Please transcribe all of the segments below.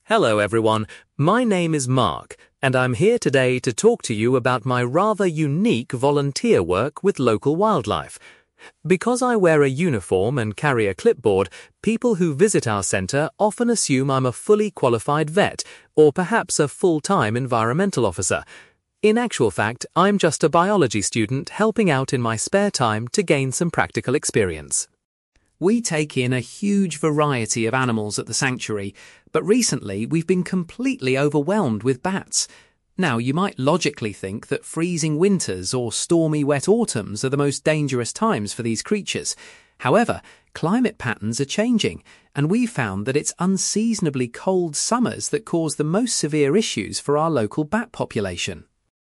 Hello everyone, my name is Mark, and I'm here today to talk to you about my rather unique volunteer work with local wildlife. Because I wear a uniform and carry a clipboard, people who visit our centre often assume I'm a fully qualified vet or perhaps a full-time environmental officer. In actual fact, I'm just a biology student helping out in my spare time to gain some practical experience. We take in a huge variety of animals at the sanctuary, but recently we've been completely overwhelmed with bats. Now, you might logically think that freezing winters or stormy wet autumns are the most dangerous times for these creatures. However, climate patterns are changing, and we've found that it's unseasonably cold summers that cause the most severe issues for our local bat population.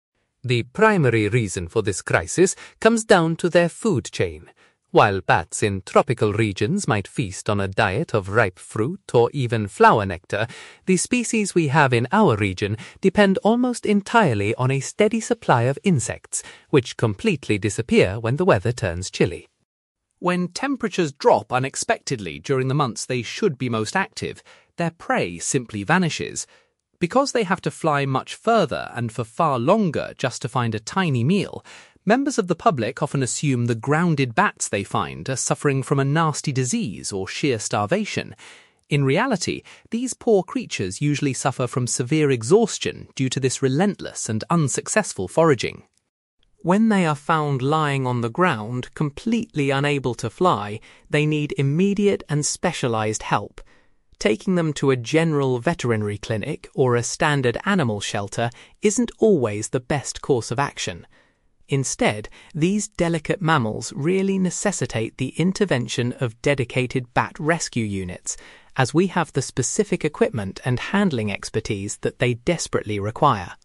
The primary reason for this crisis comes down to their food chain. While bats in tropical regions might feast on a diet of ripe fruit or even flower nectar, the species we have in our region depend almost entirely on a steady supply of insects, which completely disappear when the weather turns chilly. When temperatures drop unexpectedly during the months they should be most active, their prey simply vanishes. Because they have to fly much further and for far longer just to find a tiny meal, members of the public often assume the grounded bats they find are suffering from a nasty disease or sheer starvation. In reality, these poor creatures usually suffer from severe exhaustion due to this relentless and unsuccessful foraging. When they are found lying on the ground, completely unable to fly, they need immediate and specialized help. Taking them to a general veterinary clinic or a standard animal shelter isn't always the best course of action. Instead, these delicate mammals really necessitate the intervention of dedicated bat rescue units, as we have the specific equipment and handling expertise that they desperately require.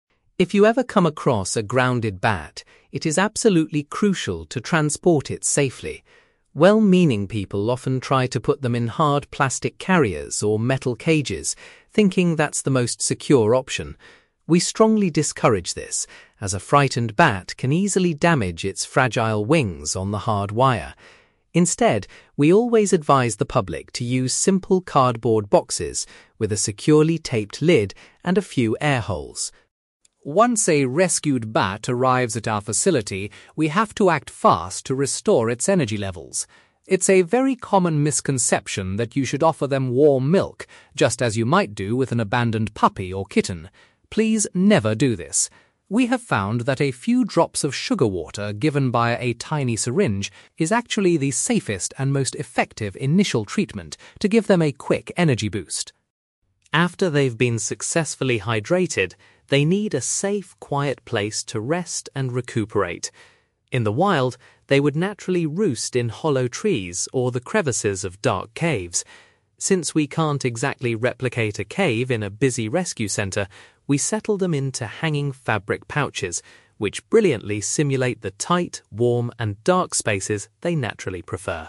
If you ever come across a grounded bat, it is absolutely crucial to transport it safely. Well-meaning people often try to put them in hard plastic carriers or metal cages, thinking that's the most secure option. We strongly discourage this, as a frightened bat can easily damage its fragile wings on the hard wire. Instead, we always advise the public to use simple cardboard boxes with a securely taped lid and a few air holes. Once a rescued bat arrives at our facility, we have to act fast to restore its energy levels. It's a very common misconception that you should offer them warm milk, just as you might do with an abandoned puppy or kitten. Please never do this. We have found that a few drops of sugar water given by a tiny syringe is actually the safest and most effective initial treatment to give them a quick energy boost. After they've been successfully hydrated, they need a safe, quiet place to rest and recuperate. In the wild, they would naturally roost in hollow trees or the crevices of dark caves. Since we can't exactly replicate a cave in a busy rescue centre, we settle them into hanging fabric pouches, which brilliantly simulate the tight, warm and dark spaces they naturally prefer.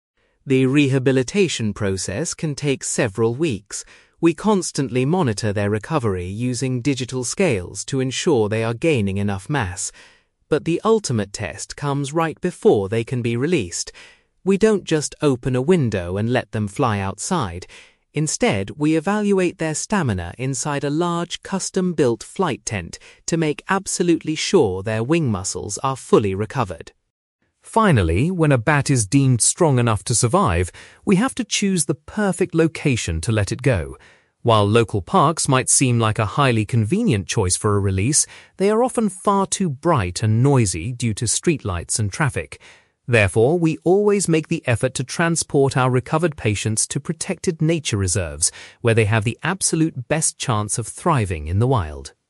The rehabilitation process can take several weeks. We constantly monitor their recovery using digital scales to ensure they are gaining enough mass. But the ultimate test comes right before they can be released. We don't just open a window and let them fly outside. Instead, we evaluate their stamina inside a large custom-built flight tent to make absolutely sure their wing muscles are fully recovered. Finally, when a bat is deemed strong enough to survive, we have to choose the perfect location to let it go. While local parks might seem like a highly convenient choice for a release, they are often far too bright and noisy due to streetlights and traffic. Therefore, we always make the effort to transport our recovered patients to protected nature reserves, where they have the absolute best chance of thriving in the wild.